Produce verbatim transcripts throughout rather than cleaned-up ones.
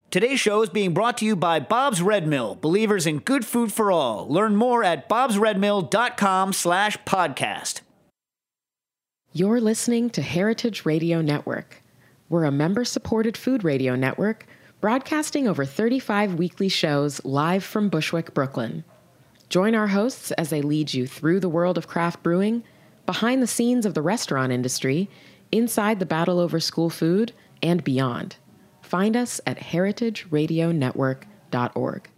Today's show is being brought to you by Bob's Red Mill, believers in good food for all. Learn more at bobsredmill.com slash podcast. You're listening to Heritage Radio Network. We're a member-supported food radio network broadcasting over thirty-five weekly shows live from Bushwick, Brooklyn. Join our hosts as they lead you through the world of craft brewing, behind the scenes of the restaurant industry, inside the battle over school food, and beyond. Find us at heritage radio network dot org.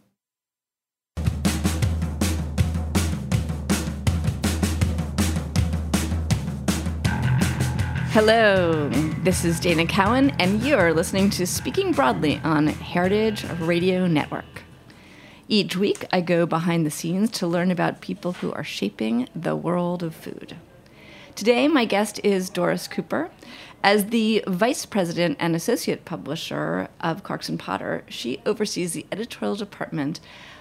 Hello, this is Dana Cowan, and you're listening to Speaking Broadly on Heritage Radio Network. Each week, I go behind the scenes to learn about people who are shaping the world of food. Today, my guest is Doris Cooper. As the vice president and associate publisher of Clarkson Potter, she oversees the editorial department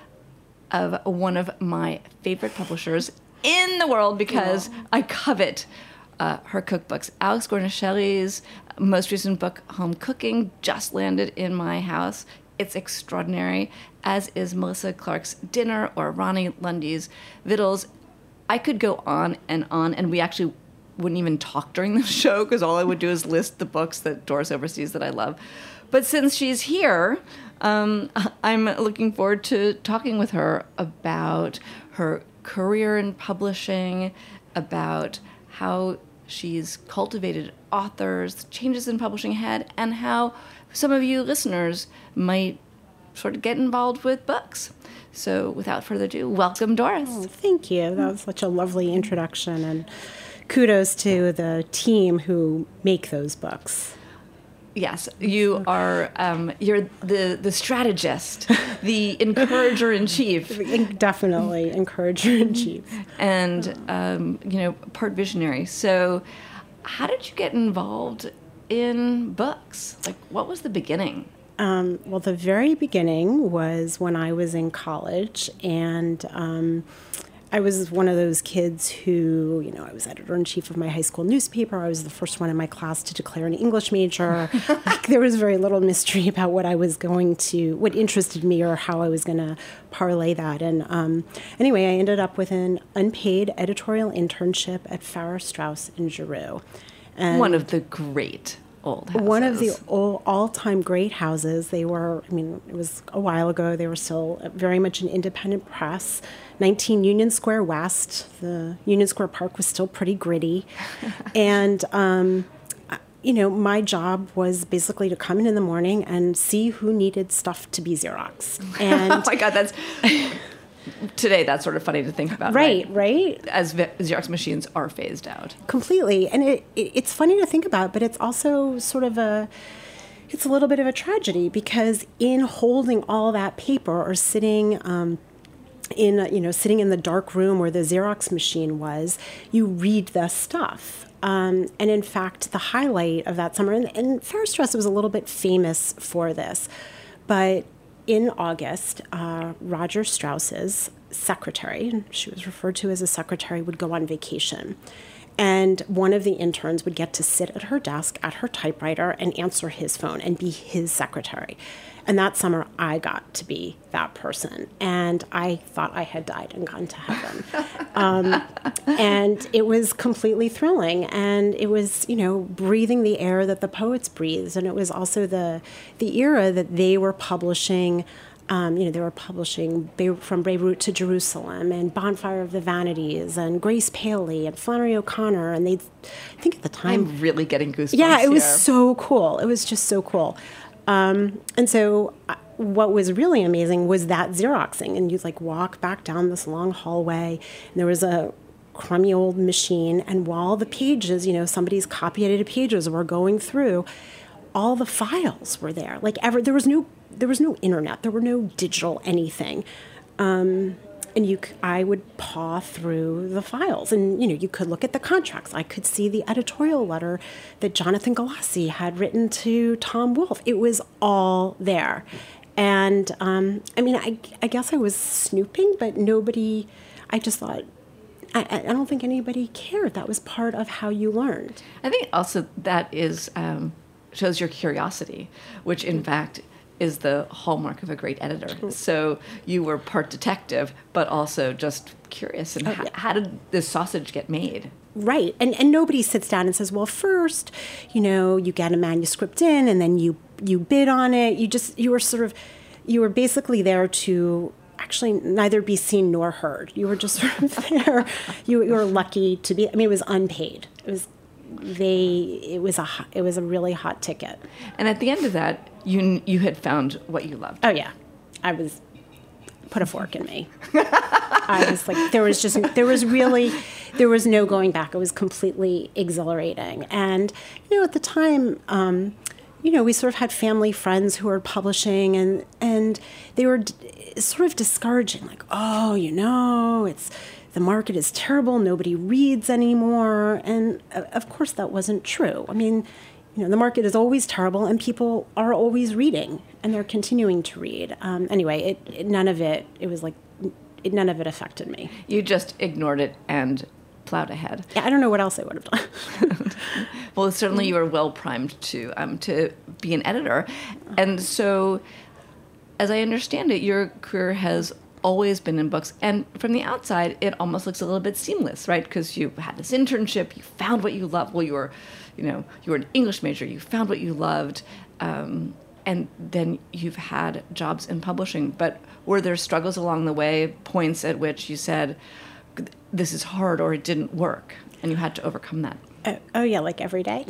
of one of my favorite publishers in the world because Aww. I covet uh, her cookbooks. Alex Guarnaschelli's most recent book, Home Cooking, just landed in my house. It's extraordinary, as is Melissa Clark's Dinner or Ronnie Lundy's Vittles. I could go on and on, and we actually wouldn't even talk during the show because all I would do is list the books that Doris oversees that I love. But since she's here, um, I'm looking forward to talking with her about her career in publishing, about how she's cultivated authors, changes in publishing had, and how some of you listeners might sort of get involved with books. So without further ado, welcome, Doris. Oh, thank you. That was such a lovely introduction, and kudos to the team who make those books. Yes, you are. Um, you're the the strategist, the encourager in chief. Definitely encourager in chief, and um, you know, part visionary. So, how did you get involved in books? Like, what was the beginning? Um, well, the very beginning was when I was in college, and um, I was one of those kids who, you know, I was editor-in-chief of my high school newspaper. I was the first one in my class to declare an English major. Like, there was very little mystery about what I was going to, what interested me or how I was going to parlay that. And um, anyway, I ended up with an unpaid editorial internship at Farrar, Straus and Giroux. And one of the great old houses. One of the old, all-time great houses. They were, I mean, it was a while ago. They were still very much an independent press. nineteen Union Square West. The Union Square Park was still pretty gritty. and, um, you know, my job was basically to come in in the morning and see who needed stuff to be Xeroxed. And oh, my God, that's... Today, that's sort of funny to think about, right? Right, right. As Xerox machines are phased out. Completely. And it, it it's funny to think about, but it's also sort of a, it's a little bit of a tragedy because in holding all that paper or sitting um, in, a, you know, sitting in the dark room where the Xerox machine was, you read the stuff. Um, and in fact, the highlight of that summer, and, and Farrar Straus was a little bit famous for this, but in August, uh, Roger Straus's secretary, she was referred to as a secretary, would go on vacation. And one of the interns would get to sit at her desk at her typewriter and answer his phone and be his secretary. And that summer, I got to be that person. And I thought I had died and gone to heaven. um, and it was completely thrilling. And it was, you know, breathing the air that the poets breathed. And it was also the the era that they were publishing. Um, you know, they were publishing Be- From Beirut to Jerusalem and Bonfire of the Vanities and Grace Paley and Flannery O'Connor. And they, I think at the time... I'm really getting goosebumps Yeah, it was here. so cool. It was just so cool. Um, and so uh, what was really amazing was that Xeroxing. And you'd like walk back down this long hallway. And there was a crummy old machine. And while the pages, you know, somebody's copy edited pages were going through, all the files were there. Like ever, there was no... There was no internet. There were no digital anything. Um, and you, c- I would paw through the files. And, you know, you could look at the contracts. I could see the editorial letter that Jonathan Galassi had written to Tom Wolfe. It was all there. And, um, I mean, I, I guess I was snooping, but nobody, I just thought, I, I don't think anybody cared. That was part of how you learned. I think also that is um, shows your curiosity, which in fact is the hallmark of a great editor. So you were part detective, but also just curious. And Oh, how, yeah. how did this sausage get made? Right. And and nobody sits down and says, well, first, you know, you get a manuscript in and then you you bid on it. You just you were sort of you were basically there to actually neither be seen nor heard. You were just sort of there. You, you were lucky to be I mean, it was unpaid. It was they it was a ho- it was a really hot ticket. And at the end of that, you you had found what you loved. Oh yeah. I was put a fork in me. I was like, there was just, there was really, there was no going back. It was completely exhilarating. And, you know, at the time, um, you know, we sort of had family friends who were publishing and, and they were d- sort of discouraging, like, oh, you know, it's, the market is terrible. Nobody reads anymore. And uh, of course that wasn't true. I mean, you know, the market is always terrible and people are always reading and they're continuing to read. Um, anyway, it, it none of it, it was like, it, none of it affected me. You just ignored it and plowed ahead. Yeah, I don't know what else I would have done. Well, certainly you were well primed to um, to be an editor. And so, as I understand it, your career has always been in books. And from the outside, it almost looks a little bit seamless, right? Because you had this internship, you found what you loved. Well, you were, you know, you were an English major, you found what you loved. Um, and then you've had jobs in publishing. But were there struggles along the way, points at which you said, this is hard or it didn't work, and you had to overcome that? Oh, oh yeah, like every day.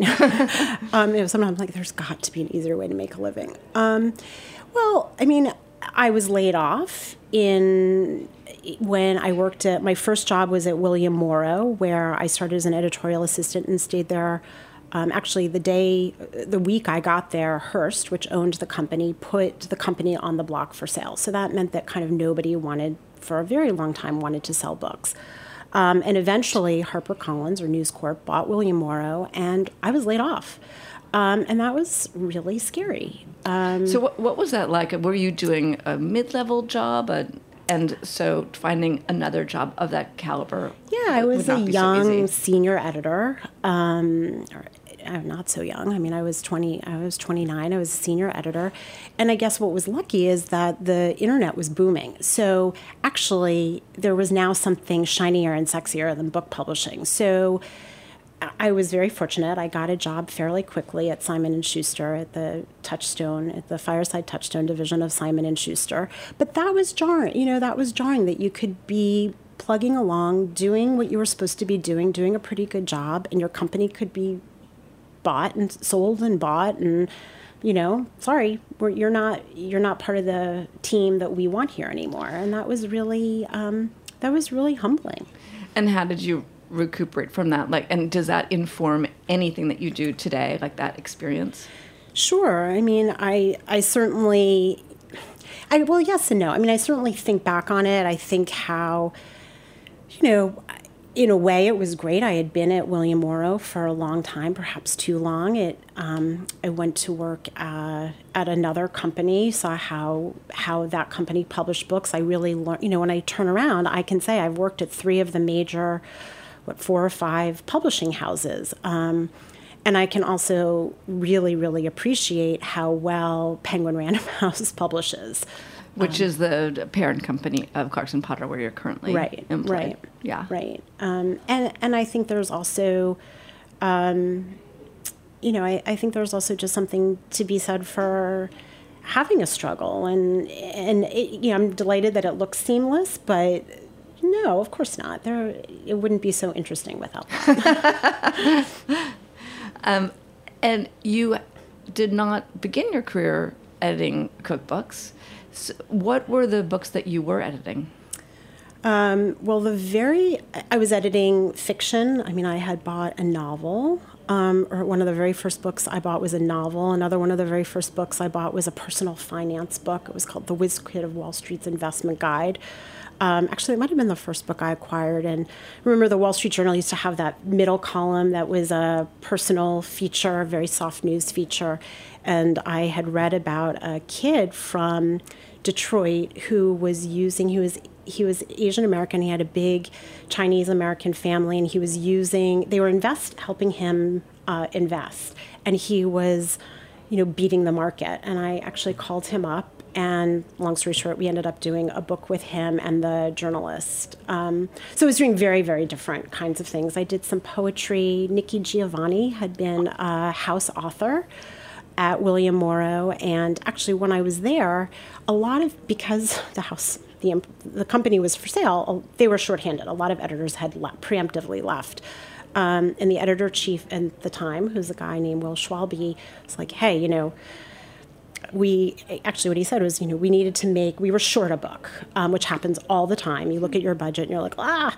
um, you know, sometimes I'm like, there's got to be an easier way to make a living. Um, well, I mean, I was laid off in when I worked at, my first job was at William Morrow, where I started as an editorial assistant and stayed there. Um, actually, the day, the week I got there, Hearst, which owned the company, put the company on the block for sale. So that meant that kind of nobody wanted, for a very long time, wanted to sell books. Um, and eventually, HarperCollins or News Corp bought William Morrow, and I was laid off. Um, and that was really scary. Um, So what, what was that like? Were you doing a mid-level job? A, and so finding another job of that caliber yeah, I would was a not be so young easy. senior editor. Um, or, I'm not so young. I mean, I was twenty. I was twenty-nine. I was a senior editor, and I guess what was lucky is that the internet was booming. So actually, there was now something shinier and sexier than book publishing. So I was very fortunate. I got a job fairly quickly at Simon and Schuster at the Touchstone, at the Fireside Touchstone division of Simon and Schuster. But that was jarring. You know, that was jarring that you could be plugging along, doing what you were supposed to be doing, doing a pretty good job, and your company could be bought and sold and bought, and you know, sorry, we're, you're not you're not part of the team that we want here anymore. And that was really um, that was really humbling. And how did you recuperate from that? Like, and does that inform anything that you do today, like that experience? Sure. I mean, I I certainly, I well, yes and no. I mean, I certainly think back on it. I think how, you know, in a way, it was great. I had been at William Morrow for a long time, perhaps too long. It. Um, I went to work uh, at another company, saw how how that company published books. I really learned. You know, when I turn around, I can say I've worked at three of the major, what, four or five publishing houses. Um, And I can also really, really appreciate how well Penguin Random House publishes. Which um, is the parent company of Clarkson Potter, where you're currently right, employed. Right, yeah, right. Um, and and I think there's also, um, you know, I, I think there's also just something to be said for having a struggle. And and it, you know, I'm delighted that it looks seamless, but no, of course not. There, it wouldn't be so interesting without that. Um, and you did not begin your career editing cookbooks. So what were the books that you were editing? Um, well, the very, I was editing fiction. I mean, I had bought a novel, um, or one of the very first books I bought was a novel. Another one of the very first books I bought was a personal finance book. It was called The Whiz Kid of Wall Street's Investment Guide. Um, actually, it might have been the first book I acquired. And remember, the Wall Street Journal used to have that middle column that was a personal feature, a very soft news feature. And I had read about a kid from Detroit who was using, he was he was Asian American. He had a big Chinese American family, and he was using, they were invest helping him uh, invest. And he was you know, beating the market. And I actually called him up. And long story short, we ended up doing a book with him and the journalist. Um, so I was doing very, very different kinds of things. I did some poetry. Nikki Giovanni had been a house author at William Morrow. And actually, when I was there, a lot of, because the house, the, the company was for sale, they were shorthanded. A lot of editors had le- preemptively left. Um, and the editor-chief at the time, who's a guy named Will Schwalbe, was like, hey, you know, we actually what he said was, you know, we needed to make, we were short a book, um, which happens all the time. You look at your budget and you're like, ah.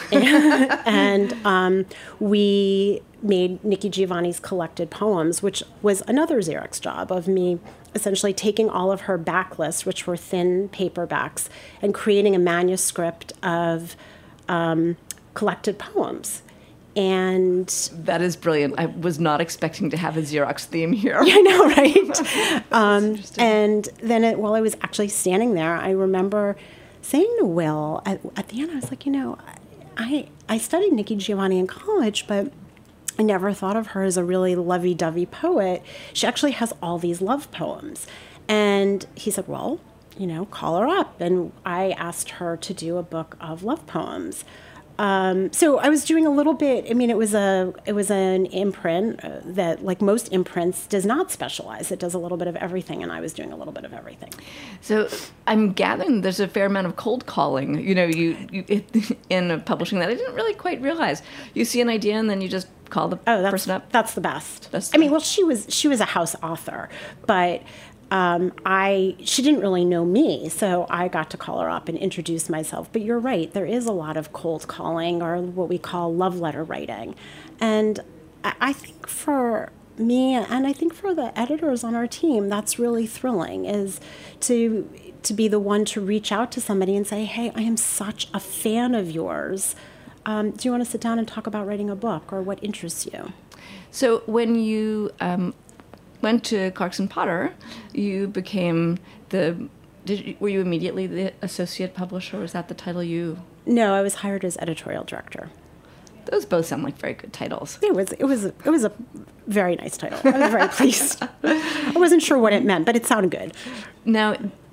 and um, we made Nikki Giovanni's collected poems, which was another Xerox job of me essentially taking all of her backlists, which were thin paperbacks, and creating a manuscript of um, collected poems. And that is brilliant. I was not expecting to have a Xerox theme here. Yeah, I know, right? um, and then it, while I was actually standing there, I remember saying to Will at, at the end, I was like, you know, I I studied Nikki Giovanni in college, but I never thought of her as a really lovey-dovey poet. She actually has all these love poems. And he said, well, you know, call her up. And I asked her to do a book of love poems. Um, so I was doing a little bit. I mean, it was a it was an imprint uh, that, like most imprints, does not specialize. It does a little bit of everything, and I was doing a little bit of everything. So I'm gathering there's a fair amount of cold calling. You know, you, you in publishing that I didn't really quite realize. You see an idea, and then you just call the oh, that's, person up. That's the best. That's I mean, well, she was she was a house author, but. Um, I she didn't really know me, so I got to call her up and introduce myself. But you're right, there is a lot of cold calling, or what we call love letter writing. And I, I think for me, and I think for the editors on our team, that's really thrilling, is to to be the one to reach out to somebody and say, hey, I am such a fan of yours. Um, do you want to sit down and talk about writing a book, or what interests you? So when you... Um went to Clarkson Potter, you became the, did you, were you immediately the associate publisher? Was that the title you? No, I was hired as editorial director. Those both sound like very good titles. It was, it was, it was a very nice title. I was very pleased. I wasn't sure what it meant, but it sounded good. Now,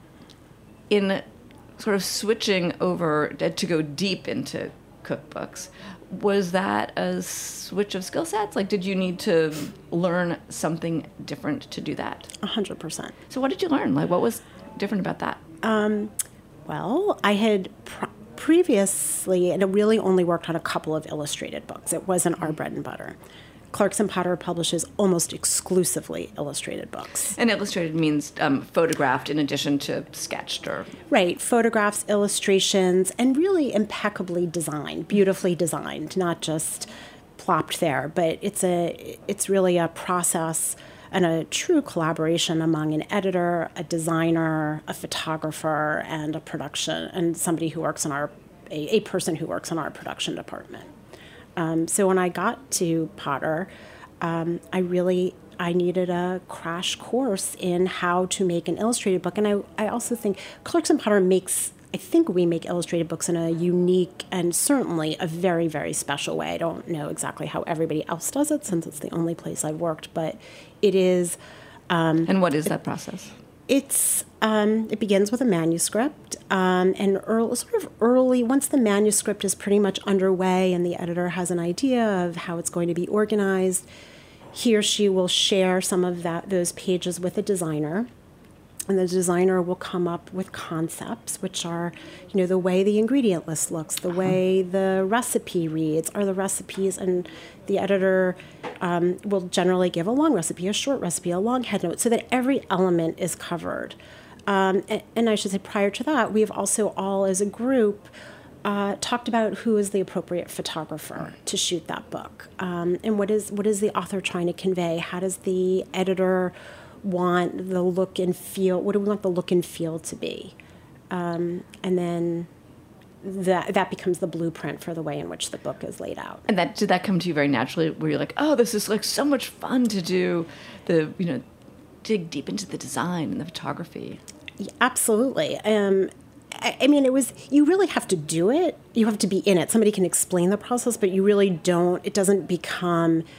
in sort of switching over to go deep into cookbooks, was that a switch of skill sets? Like, did you need to learn something different to do that? A hundred percent. So what did you learn? Like, what was different about that? Um, well, I had pr- previously, and I really only worked on a couple of illustrated books. It wasn't our bread and butter. Clarkson Potter publishes almost exclusively illustrated books. And illustrated means um, photographed in addition to sketched, or right, photographs, illustrations, and really impeccably designed, beautifully designed, not just plopped there. But it's a it's really a process and a true collaboration among an editor, a designer, a photographer, and a production, and somebody who works in our a, a person who works in our production department. Um, so when I got to Potter, um, I really, I needed a crash course in how to make an illustrated book. And I, I also think Clarkson Potter makes, I think we make illustrated books in a unique and certainly a very, very special way. I don't know exactly how everybody else does it, since it's the only place I've worked, but it is... Um, and what is that process? It's um, it begins with a manuscript, um, and early, sort of early, once the manuscript is pretty much underway and the editor has an idea of how it's going to be organized, he or she will share some of that those pages with a designer, and the designer will come up with concepts, which are, you know, the way the ingredient list looks, the way the recipe reads, are the recipes, and the editor um, will generally give a long recipe, a short recipe, a long head note, so that every element is covered. Um, and, and I should say, prior to that, we've also all, as a group, uh, talked about who is the appropriate photographer to shoot that book, um, and what is what is the author trying to convey? How does the editor want the look and feel, what do we want the look and feel to be? Um, and then that that becomes the blueprint for the way in which the book is laid out. And that did that come to you very naturally, where you're like, oh, this is like so much fun to do, the, you know, dig deep into the design and the photography? Yeah, absolutely. Um, I, I mean, it was, you really have to do it. You have to be in it. Somebody can explain the process, but you really don't, it doesn't become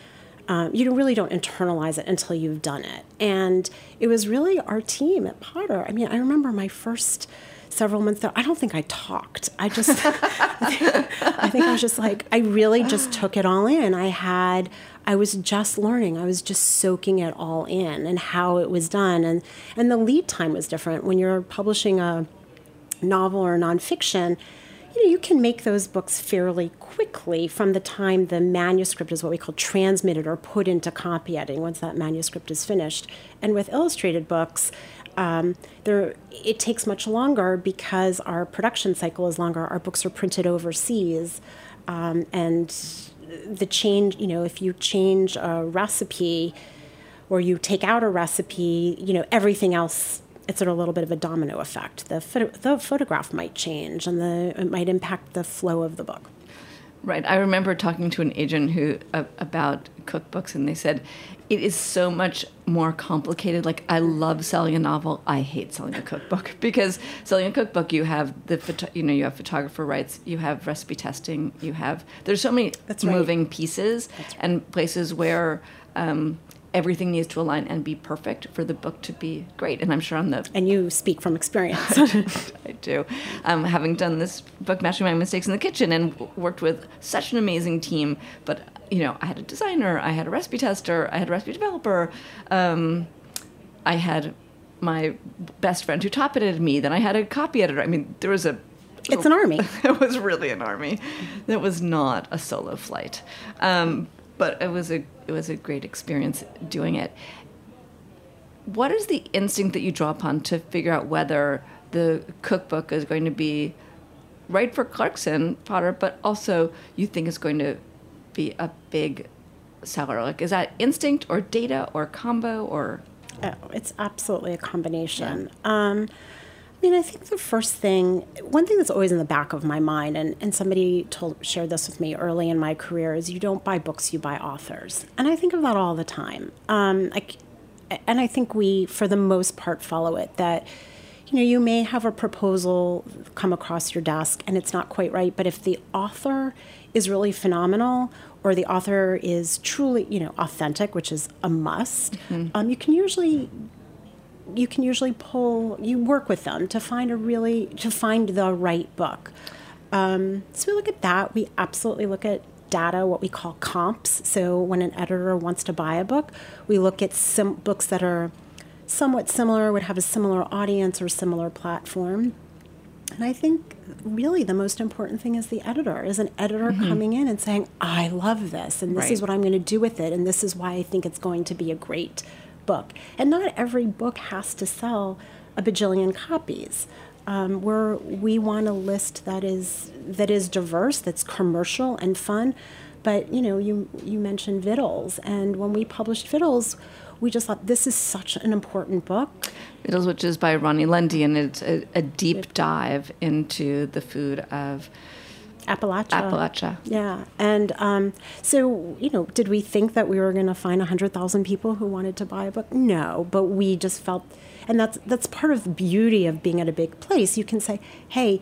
Um, you really don't internalize it until you've done it. And it was really our team at Potter. I mean, I remember my first several months there, I don't think I talked. I just, I, think, I think I was just like, I really just took it all in. I had, I was just learning. I was just soaking it all in and how it was done. And, and the lead time was different. When you're publishing a novel or nonfiction, you know, you can make those books fairly quickly from the time the manuscript is what we call transmitted or put into copy editing once that manuscript is finished. And with illustrated books, um, there it takes much longer because our production cycle is longer. Our books are printed overseas, um, and the change, you know, if you change a recipe or you take out a recipe, you know, everything else, it's a little bit of a domino effect. The, photo, the photograph might change, and the, it might impact the flow of the book. Right. I remember talking to an agent who uh, about cookbooks, and they said it is so much more complicated. Like, I love selling a novel. I hate selling a cookbook, because selling a cookbook, you have the photo, you know, you have photographer rights, you have recipe testing, you have there's so many That's right. moving pieces That's right. and places where Um, everything needs to align and be perfect for the book to be great. And I'm sure on the... And you speak from experience. I do. Um, having done this book, Mastering My Mistakes in the Kitchen, and w- worked with such an amazing team. But, you know, I had a designer, I had a recipe tester, I had a recipe developer. Um, I had my best friend who top edited me. Then I had a copy editor. I mean, there was a... It's an army. It was really an army. That was not a solo flight. Um, but it was a it was a great experience doing it. What is the instinct that you draw upon to figure out whether the cookbook is going to be right for Clarkson Potter, but also you think it's going to be a big seller? Like, is that instinct or data or combo or? Oh, it's absolutely a combination. Yeah. Um, I mean, I think the first thing, one thing that's always in the back of my mind, and, and somebody told shared this with me early in my career, is you don't buy books, you buy authors. And I think of that all the time. Um, I, and I think we, for the most part, follow it, that, you know, you may have a proposal come across your desk and it's not quite right, but if the author is really phenomenal, or the author is truly, you know, authentic, which is a must, mm-hmm. um, you can usually... you can usually pull, you work with them to find a really, to find the right book. Um, so we look at that. We absolutely look at data, what we call comps. So when an editor wants to buy a book, we look at some books that are somewhat similar, would have a similar audience or similar platform. And I think really the most important thing is the editor, is an editor mm-hmm. coming in and saying, I love this, and this right. is what I'm going to do with it, and this is why I think it's going to be a great book. And not every book has to sell a bajillion copies. Um, we're, we want a list that is that is diverse, that's commercial and fun. But you know, you you mentioned Vittles, and when we published Vittles, we just thought this is such an important book. Vittles, which is by Ronnie Lundy, and it's a, a deep dive into the food of Appalachia. Appalachia. Yeah. And um, so, you know, did we think that we were going to find one hundred thousand people who wanted to buy a book? No, but we just felt, and that's that's part of the beauty of being at a big place. You can say, hey,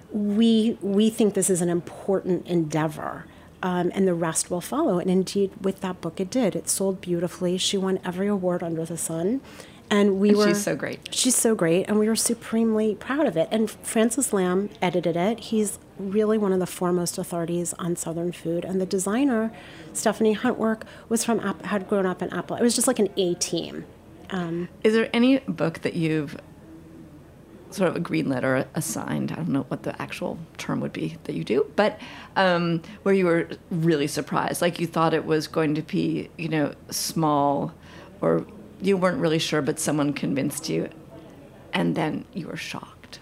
we we think this is an important endeavor, um, and the rest will follow. And indeed, with that book, it did. It sold beautifully. She won every award under the sun. And we and were. She's so great. She's so great, and we were supremely proud of it. And Francis Lamb edited it. He's really one of the foremost authorities on Southern food. And the designer, Stephanie Huntwork, was from had grown up in Apple. It was just like an A team. Um, Is there any book that you've sort of a greenlit or assigned? I don't know what the actual term would be that you do, but um, where you were really surprised, like you thought it was going to be, you know, small, or you weren't really sure, but someone convinced you, and then you were shocked?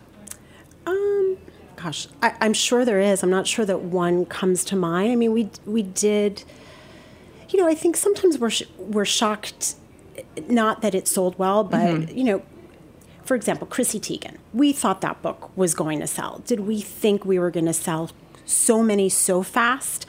Um, gosh, I, I'm sure there is. I'm not sure that one comes to mind. I mean, we we did, you know, I think sometimes we're sh- we're shocked, not that it sold well, but, mm-hmm. you know, for example, Chrissy Teigen. We thought that book was going to sell. Did we think we were going to sell so many so fast?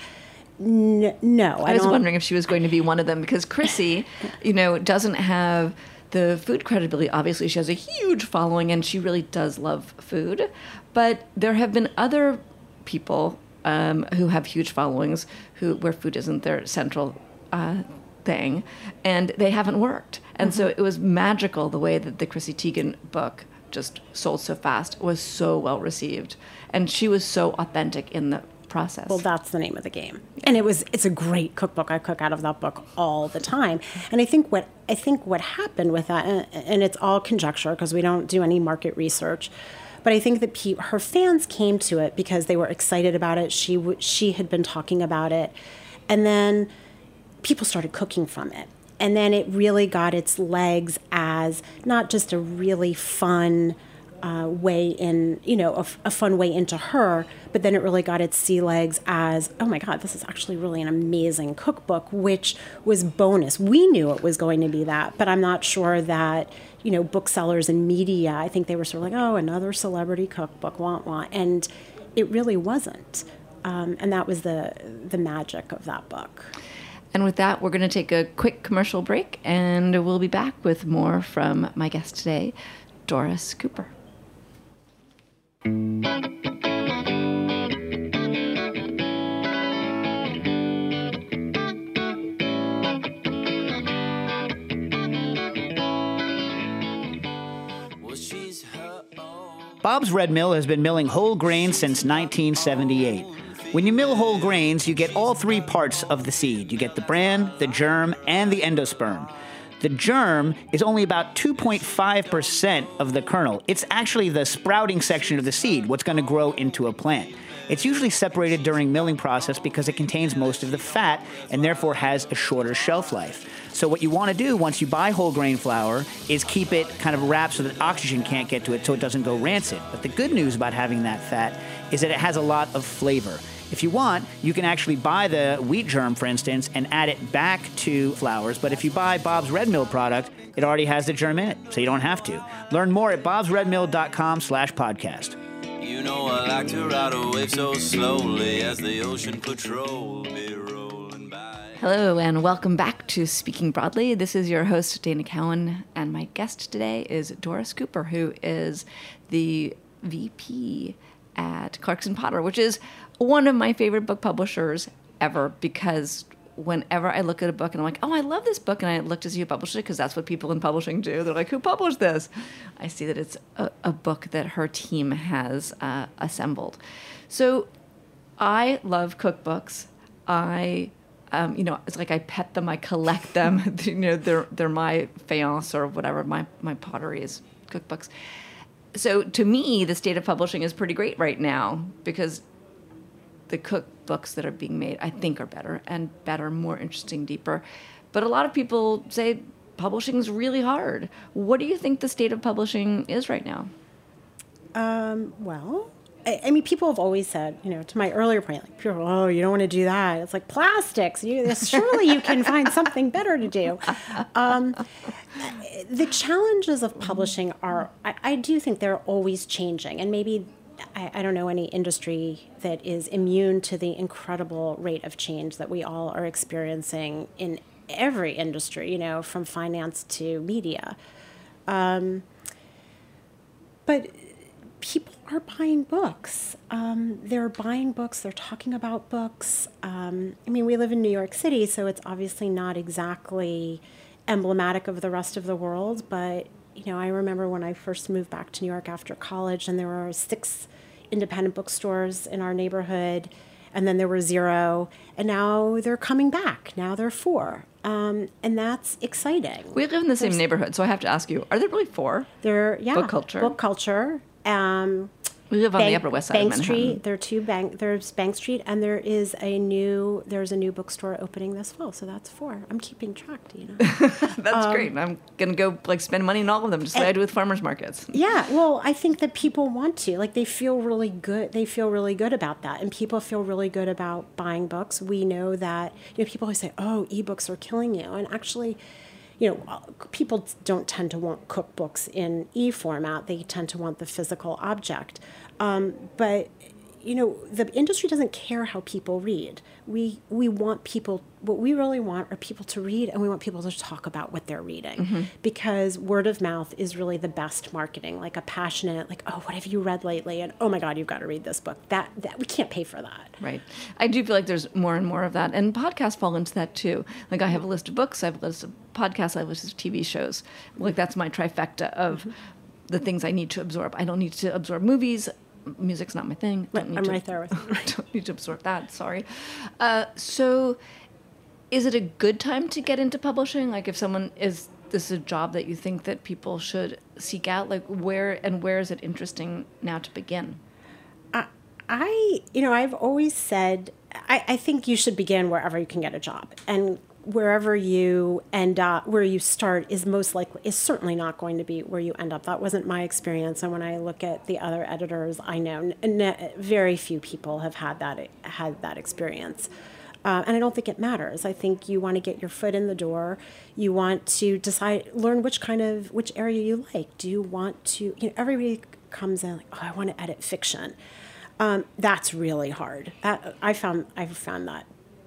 N- no, I, I was don't. wondering if she was going to be one of them, because Chrissy, you know, doesn't have the food credibility. Obviously, she has a huge following, and she really does love food. But there have been other people um, who have huge followings who where food isn't their central uh, thing, and they haven't worked. And mm-hmm. so it was magical the way that the Chrissy Teigen book just sold so fast, was so well received, and she was so authentic in the process. Well, that's the name of the game. And it was it's a great cookbook. I cook out of that book all the time. And I think what I think what happened with that, and, and it's all conjecture because we don't do any market research, but I think that pe- her fans came to it because they were excited about it. She w- she had been talking about it, and then people started cooking from it. And then it really got its legs as not just a really fun Uh, way in, you know, a, a fun way into her, but then it really got its sea legs as, oh my God, this is actually really an amazing cookbook, which was bonus. We knew it was going to be that, but I'm not sure that, you know, booksellers and media, I think they were sort of like, oh, another celebrity cookbook, want, want. And it really wasn't. Um, and that was the the magic of that book. And with that, we're going to take a quick commercial break, and we'll be back with more from my guest today, Doris Cooper. Bob's Red Mill has been milling whole grains since nineteen seventy-eight. When you mill whole grains, you get all three parts of the seed. You get the bran, the germ, and the endosperm. The germ is only about two point five percent of the kernel. It's actually the sprouting section of the seed, what's going to grow into a plant. It's usually separated during milling process because it contains most of the fat and therefore has a shorter shelf life. So what you want to do once you buy whole grain flour is keep it kind of wrapped so that oxygen can't get to it so it doesn't go rancid. But the good news about having that fat is that it has a lot of flavor. If you want, you can actually buy the wheat germ, for instance, and add it back to flours. But if you buy Bob's Red Mill product, it already has the germ in it, so you don't have to. Learn more at bobsredmill.com slash podcast. You know I like to ride a wave so slowly as the ocean patrol be rolling by. Hello, and welcome back to Speaking Broadly. This is your host, Dana Cowan, and my guest today is Doris Cooper, who is the V P at Clarkson Potter, which is one of my favorite book publishers ever, because whenever I look at a book and I'm like, oh, I love this book, and I look to see who published it, because that's what people in publishing do. They're like, who published this? I see that it's a, a book that her team has uh, assembled. So I love cookbooks. I, um, you know, it's like I pet them, I collect them. you know, they're they're my faience or whatever. My my pottery is cookbooks. So to me, the state of publishing is pretty great right now, because the cookbooks that are being made, I think, are better and better, more interesting, deeper. But a lot of people say publishing is really hard. What do you think the state of publishing is right now? Um, well, I, I mean, people have always said, you know, to my earlier point, like, people, oh, you don't want to do that. It's like plastics. You, surely you can find something better to do. Um, the challenges of publishing are, I, I do think they're always changing. And maybe, I, I don't know any industry that is immune to the incredible rate of change that we all are experiencing in every industry, you know, from finance to media. Um, but people are buying books. Um, they're buying books. They're talking about books. Um, I mean, we live in New York City, so it's obviously not exactly emblematic of the rest of the world. But, you know, I remember when I first moved back to New York after college, and there were six independent bookstores in our neighborhood, and then there were zero, and now they're coming back. Now there are four. Um, and that's exciting. We live in the There's, same neighborhood, so I have to ask you, are there really four? There, yeah. Book Culture. Book Culture. Um, we live on Bank, the Upper West Side Bank of Manhattan. Street. There are two bank. There's Bank Street, and there is a new. There's a new bookstore opening this fall. So that's four. I'm keeping track. You know. That's um, great. I'm gonna go like spend money on all of them, just like I do with farmers markets. Yeah. Well, I think that people want to. Like they feel really good. They feel really good about that, and people feel really good about buying books. We know that. You know, people always say, "Oh, ebooks are killing you," and actually, you know, people don't tend to want cookbooks in e-format. They tend to want the physical object. Um, but, you know, the industry doesn't care how people read. We we want people, what we really want are people to read, and we want people to talk about what they're reading. Mm-hmm. Because word of mouth is really the best marketing, like a passionate, like, oh, what have you read lately? And oh my God, you've got to read this book. That, that we can't pay for that. Right. I do feel like there's more and more of that. And podcasts fall into that too. Like I have a list of books, I have a list of podcasts, I have a list of T V shows. Like that's my trifecta of mm-hmm. the things I need to absorb. I don't need to absorb movies. Music's not my thing. Right, I'm to, right there with you. I don't need to absorb that. Sorry. Uh, so, is it a good time to get into publishing? Like, if someone is this is a job that you think that people should seek out, like where and where is it interesting now to begin? Uh, I, you know, I've always said I, I think you should begin wherever you can get a job, and wherever you end up, where you start is most likely, is certainly not going to be where you end up. That wasn't my experience. And when I look at the other editors I know, n- n- very few people have had that, had that experience. Uh, and I don't think it matters. I think you want to get your foot in the door. You want to decide, learn which kind of, which area you like. Do you want to, you know, everybody comes in like, oh, I want to edit fiction. Um, that's really hard. That, I found, I've found that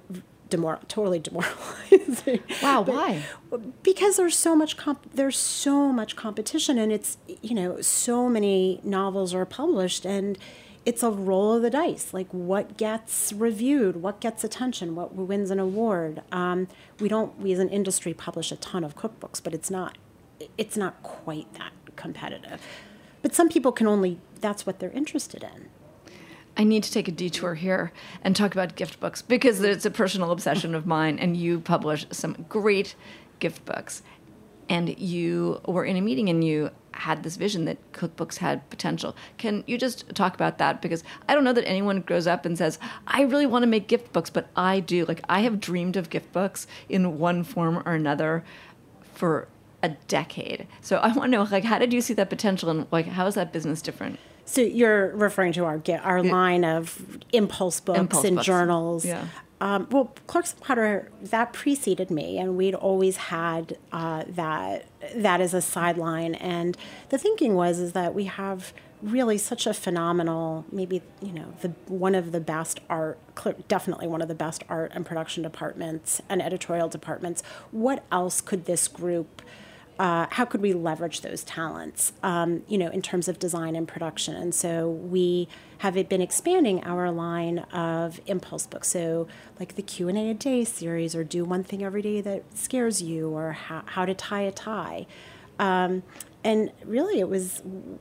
Demor- totally demoralizing. Wow, why? Because there's so much comp- there's so much competition, and it's, you know, so many novels are published, and it's a roll of the dice. Like what gets reviewed, what gets attention, what wins an award. Um, we don't, we as an industry publish a ton of cookbooks, but it's not, it's not quite that competitive. But some people can only, that's what they're interested in. I need to take a detour here and talk about gift books because it's a personal obsession of mine, and you publish some great gift books. And you were in a meeting and you had this vision that cookbooks had potential. Can you just talk about that? Because I don't know that anyone grows up and says, I really want to make gift books, but I do. Like, I have dreamed of gift books in one form or another for a decade. So I want to know, like, how did you see that potential, and like, how is that business different? So you're referring to our our line of impulse books impulse and books. journals. Yeah. Um, well, Clarkson Potter, that preceded me, and we'd always had uh, that that as a sideline. And the thinking was is that we have really such a phenomenal, maybe, you know, the one of the best art, definitely one of the best art and production departments and editorial departments. What else could this group? Uh, how could we leverage those talents, um, you know, in terms of design and production? And so we have been expanding our line of impulse books. So like the Q and A a day series, or do one thing every day that scares you, or how, how to tie a tie. Um, and really it was,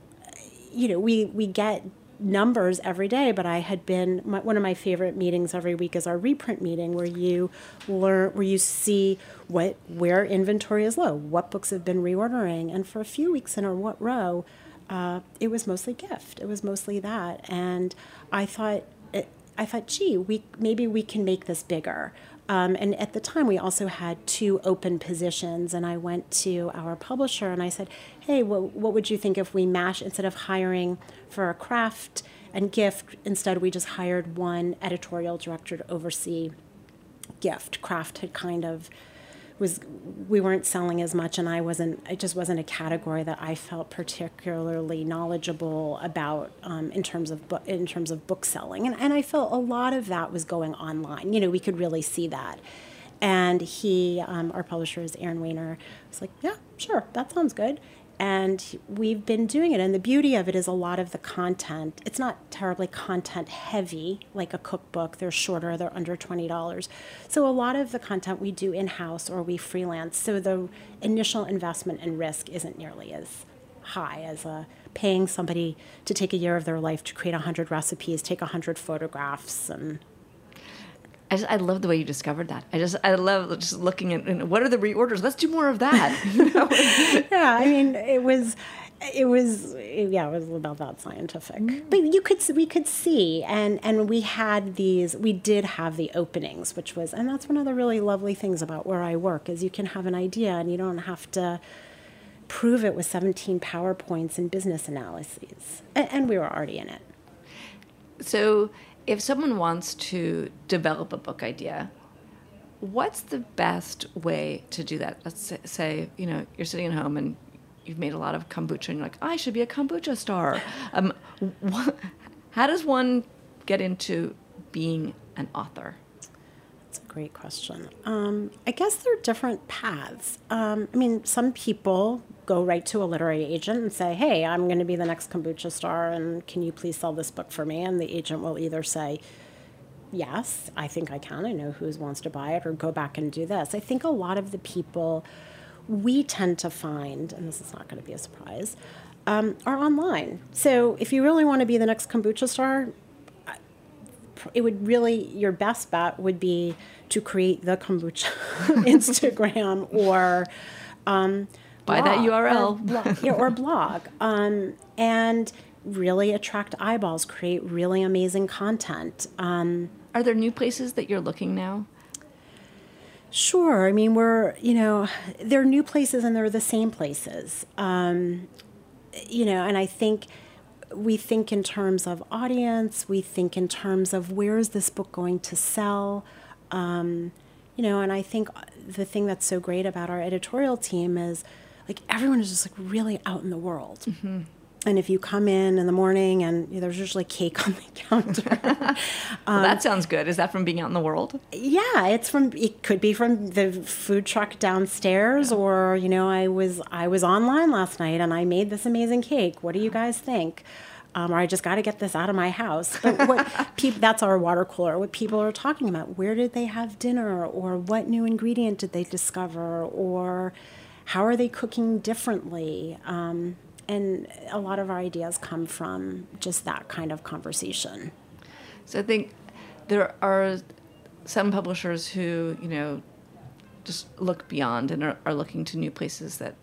you know, we, we get numbers every day, but I had been, my, one of my favorite meetings every week is our reprint meeting, where you learn, where you see what, where inventory is low, what books have been reordering. And for a few weeks in a what row, uh, it was mostly gift. It was mostly that. And I thought, it, I thought, gee, we, maybe we can make this bigger. Um, and at the time, we also had two open positions, and I went to our publisher and I said, hey, well, what would you think if we mash, instead of hiring for a craft and gift, instead we just hired one editorial director to oversee gift. Craft had kind of, was, we weren't selling as much, and I wasn't, it just wasn't a category that I felt particularly knowledgeable about um, in terms of book, in terms of book selling. And, and I felt a lot of that was going online. You know, we could really see that. And he, um, our publisher is Aaron Weiner, was like, yeah, sure, that sounds good. And we've been doing it. And the beauty of it is a lot of the content, it's not terribly content heavy like a cookbook. They're shorter, they're under twenty dollars. So a lot of the content we do in-house or we freelance. So the initial investment and risk isn't nearly as high as uh, paying somebody to take a year of their life to create one hundred recipes, take one hundred photographs, and I just, I love the way you discovered that. I just, I love just looking at, you know, what are the reorders? Let's do more of that. You know? Yeah, I mean, it was, it was, yeah, it was about that scientific. Mm. But you could, we could see, and and we had these, we did have the openings, which was, and that's one of the really lovely things about where I work, is you can have an idea and you don't have to prove it with seventeen PowerPoints and business analyses. And, and we were already in it. So if someone wants to develop a book idea, what's the best way to do that? Let's say, you know, you're sitting at home and you've made a lot of kombucha and you're like, I should be a kombucha star. Um, wh- how does one get into being an author? That's a great question. Um, I guess there are different paths. Um, I mean, some people go right to a literary agent and say, hey, I'm going to be the next kombucha star, and can you please sell this book for me? And the agent will either say, yes, I think I can. I know who wants to buy it, or go back and do this. I think a lot of the people we tend to find, and this is not going to be a surprise, um, are online. So if you really want to be the next kombucha star, it would really, your best bet would be to create the kombucha Instagram or um, buy blog, that U R L or blog, yeah, or blog, um, and really attract eyeballs, create really amazing content. Um, Are there new places that you're looking now? Sure. I mean, we're, you know, there are new places and they're the same places. Um, you know, and I think we think in terms of audience, we think in terms of where is this book going to sell, um, you know, and I think the thing that's so great about our editorial team is like everyone is just like really out in the world. Mm-hmm. And if you come in in the morning and you know, there's usually cake on the counter. well, um, that sounds good. Is that from being out in the world? Yeah, it's from, it could be from the food truck downstairs yeah. or, you know, I was, I was online last night and I made this amazing cake. What do you guys think? Um, or I just got to get this out of my house. But what people, that's our water cooler. What people are talking about, where did they have dinner, or what new ingredient did they discover, or how are they cooking differently? Um, and a lot of our ideas come from just that kind of conversation. So I think there are some publishers who, you know, just look beyond and are, are looking to new places that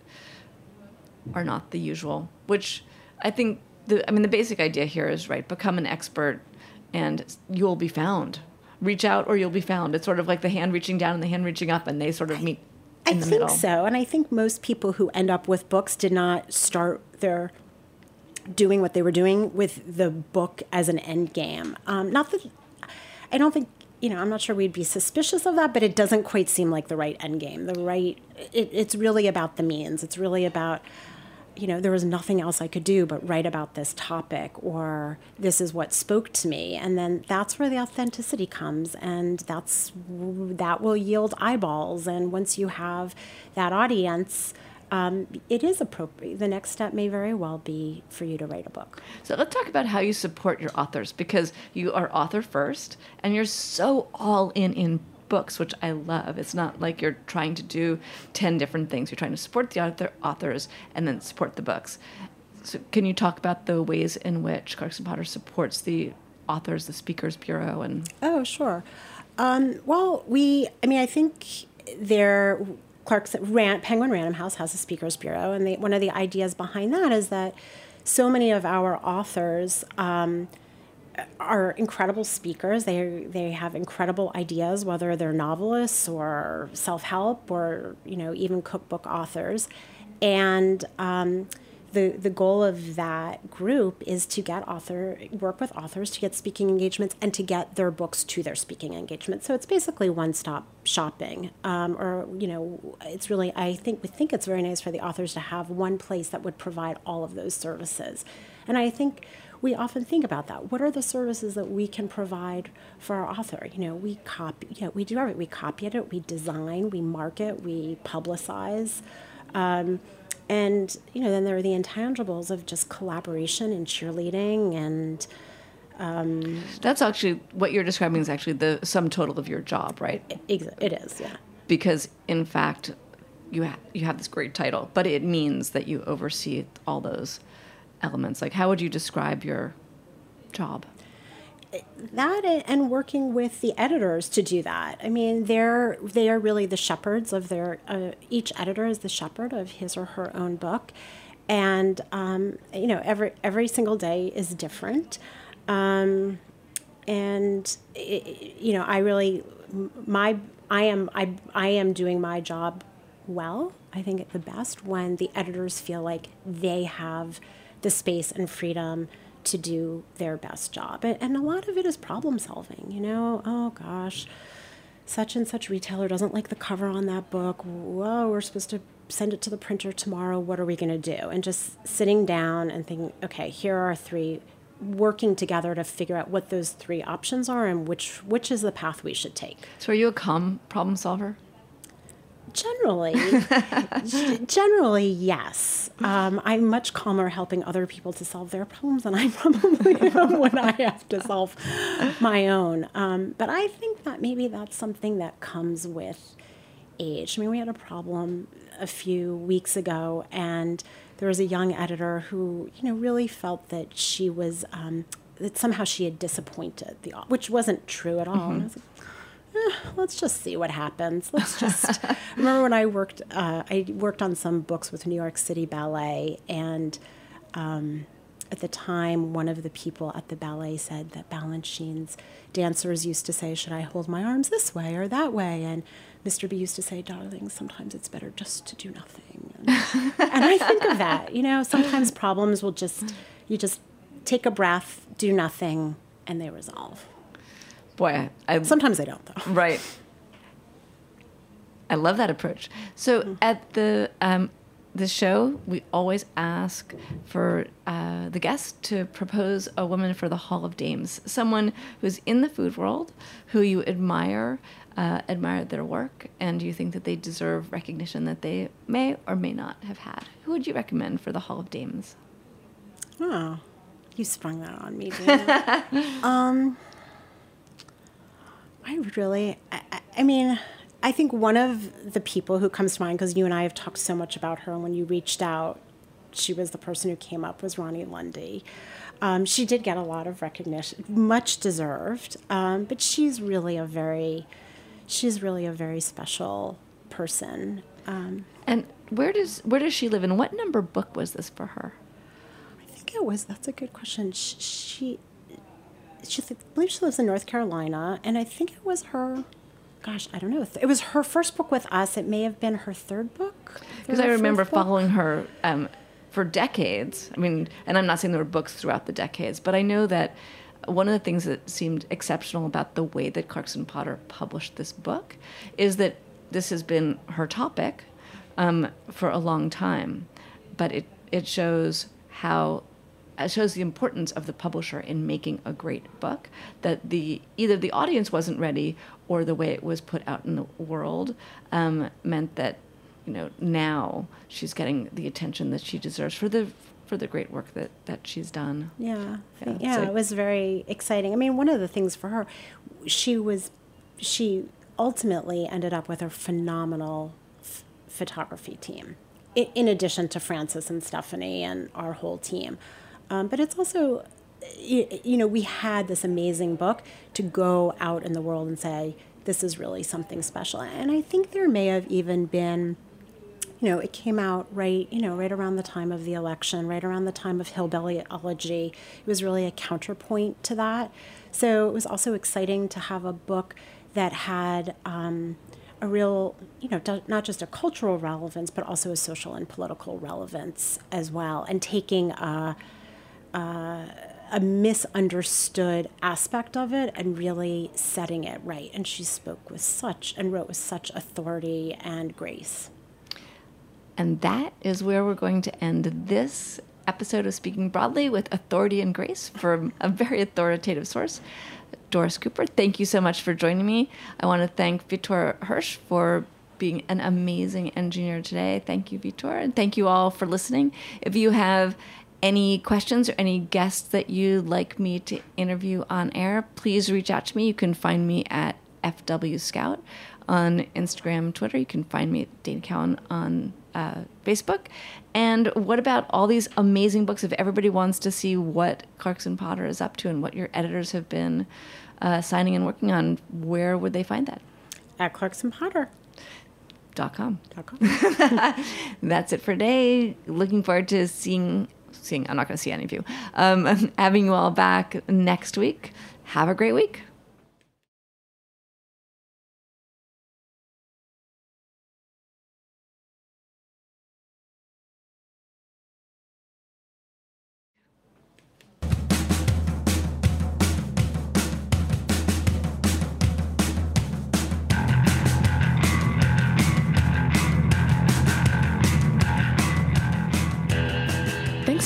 are not the usual, which I think The, I mean, the basic idea here is, right, become an expert and you'll be found. Reach out or you'll be found. It's sort of like the hand reaching down and the hand reaching up, and they sort of meet in I the think middle. so. And I think most people who end up with books did not start their doing what they were doing with the book as an end game. Um, not that, I don't think, you know, I'm not sure we'd be suspicious of that, but it doesn't quite seem like the right end game. The right, it, it's really about the means. It's really about, you know, there was nothing else I could do but write about this topic, or this is what spoke to me. And then that's where the authenticity comes, and that's that will yield eyeballs. And once you have that audience, um, it is appropriate. The next step may very well be for you to write a book. So let's talk about how you support your authors, because you are author first, and you're so all in in books, which I love. It's not like you're trying to do ten different things. You're trying to support the author, authors and then support the books. So can you talk about the ways in which Clarkson Potter supports the authors, the Speakers Bureau? And Oh, sure. Um, well, we, I mean, I think there, Clarkson, Ran, Penguin Random House has a Speakers Bureau, and they, one of the ideas behind that is that so many of our authors um, are incredible speakers. They they have incredible ideas, whether they're novelists or self-help or, you know, even cookbook authors. And um, the the goal of that group is to get author work with authors to get speaking engagements and to get their books to their speaking engagements. So it's basically one-stop shopping. Um, or, you know, it's really, I think we think it's very nice for the authors to have one place that would provide all of those services. And I think we often think about that. What are the services that we can provide for our author? You know, we copy, you know, we do everything. We copy it, we design, we market, we publicize. Um, and, you know, then there are the intangibles of just collaboration and cheerleading. And um, that's actually, what you're describing is actually the sum total of your job, right? It, it is, yeah. Because, in fact, you, ha- you have this great title, but it means that you oversee all those elements. Like, how would you describe your job? That and working with the editors to do that. I mean, they're they are really the shepherds of their. Uh, each editor is the shepherd of his or her own book, and um, you know, every every single day is different. Um, and it, you know, I really my I am I I am doing my job well. I think at the best when the editors feel like they have the space and freedom to do their best job. And, and a lot of it is problem solving, you know, oh gosh, such and such retailer doesn't like the cover on that book. Whoa, we're supposed to send it to the printer tomorrow. What are we going to do? And just sitting down and thinking, okay, here are three working together to figure out what those three options are and which which is the path we should take. So are you a calm problem solver? Generally, g- generally, yes. Um, I'm much calmer helping other people to solve their problems than I probably am when I have to solve my own. Um, but I think that maybe that's something that comes with age. I mean, we had a problem a few weeks ago, and there was a young editor who, you know, really felt that she was, um, that somehow she had disappointed the, au- which wasn't true at all. Mm-hmm. And I was like, Eh, let's just see what happens. Let's just. I remember when I worked, uh, I worked on some books with New York City Ballet, and um, at the time, one of the people at the ballet said that Balanchine's dancers used to say, "Should I hold my arms this way or that way?" And Mister B used to say, "Darling, sometimes it's better just to do nothing." And, and I think of that. You know, sometimes problems will just, you just take a breath, do nothing, and they resolve. Boy, I, sometimes they don't, though. Right. I love that approach. So mm-hmm. at the um, the show, we always ask for uh, the guests to propose a woman for the Hall of Dames, someone who's in the food world, who you admire, uh, admire their work, and you think that they deserve recognition that they may or may not have had. Who would you recommend for the Hall of Dames? Oh, you sprung that on me, Dana. um... I really, I, I mean, I think one of the people who comes to mind, because you and I have talked so much about her, and when you reached out, she was the person who came up, was Ronnie Lundy. Um, she did get a lot of recognition, much deserved, um, but she's really a very, she's really a very special person. Um, and where does where does she live, and what number book was this for her? I think it was, that's a good question. She, she She, I believe she lives in North Carolina, and I think it was her, gosh, I don't know. It was her first book with us. It may have been her third book. Because I remember following her um, for decades. I mean, and I'm not saying there were books throughout the decades, but I know that one of the things that seemed exceptional about the way that Clarkson Potter published this book is that this has been her topic um, for a long time, but it, it shows how... It shows the importance of the publisher in making a great book, that the either the audience wasn't ready or the way it was put out in the world um, meant that, you know, now she's getting the attention that she deserves for the for the great work that, that she's done. Yeah, yeah, yeah so. It was very exciting. I mean, one of the things for her, she was, she ultimately ended up with a phenomenal f- photography team, in, in addition to Frances and Stephanie and our whole team. Um, but it's also, you, you know, we had this amazing book to go out in the world and say, this is really something special. And I think there may have even been, you know, it came out right, you know, right around the time of the election, right around the time of Hillbillyology. It was really a counterpoint to that. So it was also exciting to have a book that had um, a real, you know, not just a cultural relevance, but also a social and political relevance as well. And taking a... Uh, a misunderstood aspect of it and really setting it right. And she spoke with such, and wrote with such authority and grace. And that is where we're going to end this episode of Speaking Broadly, with authority and grace from a very authoritative source. Doris Cooper, thank you so much for joining me. I want to thank Vitor Hirsch for being an amazing engineer today. Thank you, Vitor. And thank you all for listening. If you have any questions or any guests that you'd like me to interview on air, please reach out to me. You can find me at F W Scout on Instagram, Twitter. You can find me at Dana Cowan on uh, Facebook. And what about all these amazing books? If everybody wants to see what Clarkson Potter is up to and what your editors have been uh, signing and working on, where would they find that? At Clarkson Potter. Dot com. Dot com. That's it for today. Looking forward to seeing... Seeing, I'm not going to see any of you. Um, having you all back next week. Have a great week.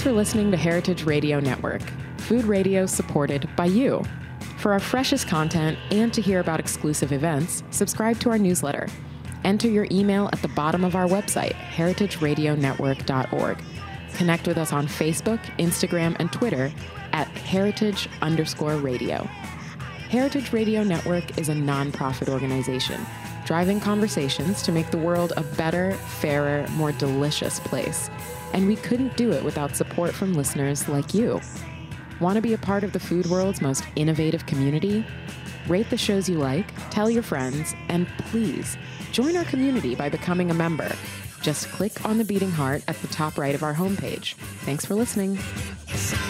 for listening to Heritage Radio Network, food radio supported by you. For our freshest content and to hear about exclusive events, subscribe to our newsletter. Enter your email at the bottom of our website, heritage radio network dot org. Connect with us on Facebook, Instagram, and Twitter at heritage underscore radio. Heritage Radio Network is a nonprofit organization driving conversations to make the world a better, fairer, more delicious place. And we couldn't do it without support from listeners like you. Want to be a part of the food world's most innovative community? Rate the shows you like, tell your friends, and please join our community by becoming a member. Just click on the beating heart at the top right of our homepage. Thanks for listening.